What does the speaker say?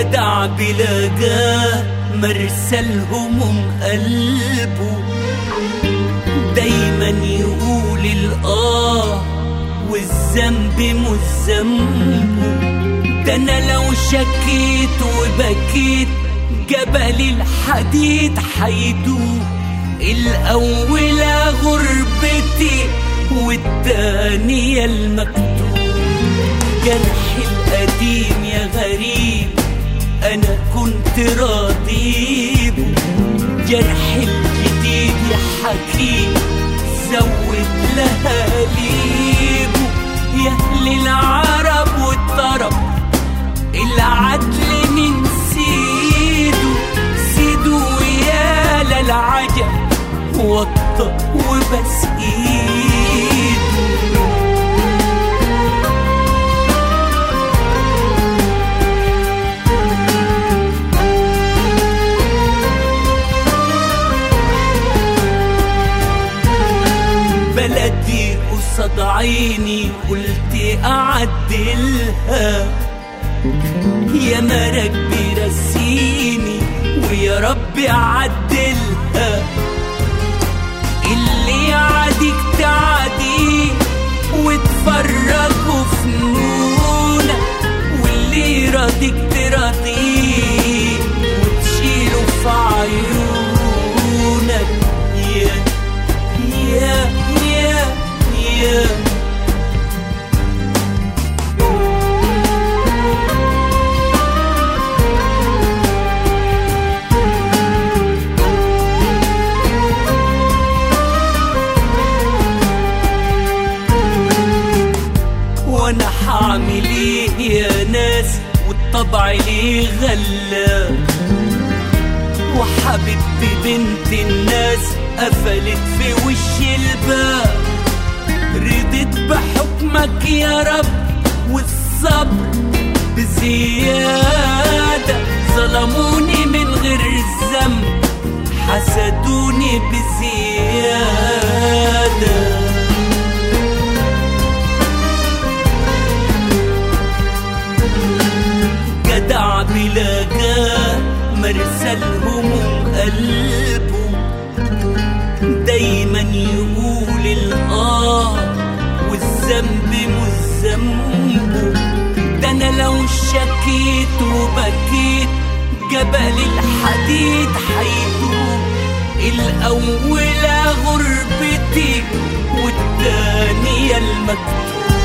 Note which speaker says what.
Speaker 1: جدع بلاقاه مرسى الهموم قلبه، دايما يقول الآه والذنب مش ذنبه. ده انا لو شكيت وبكيت جبل الحديد حيدوب، الأولى غربتي والتانية المكتوب. جرحي القديم يا غريب أنا كنت راضيبه، جرحي الجديد يا حكيم زود لهاليبه. يا أهل العرب والطرب العدل من سيده، سيده يا للعجب وطى وبس ايده. بلدي قصاد عيني قلت اعدلها، يا مرق بيرسيني ويا ربي عدلها. اللي يعاديك تعاديه وتفرجوا فنونك، واللي يراضيك تراضيه وتشيله في عيونك. يا يا يا يا وانا حاعمل ايه يا ناس والطبع ليه غلا، وحبيبتي بنت الناس قفلت في وش الباب. رضيت بحكمك يا رب والصبر بزيادة، ظلموني من غير الذنب حسدوني بزيادة. جدع بلاقاه مرسى الهموم قلبه، دايما يقول الآه والذنب مش ذنبه. ده انا لو شكيت وبكيت جبل الحديد حيدوب، الأولى غربتي والتانية المكتوب.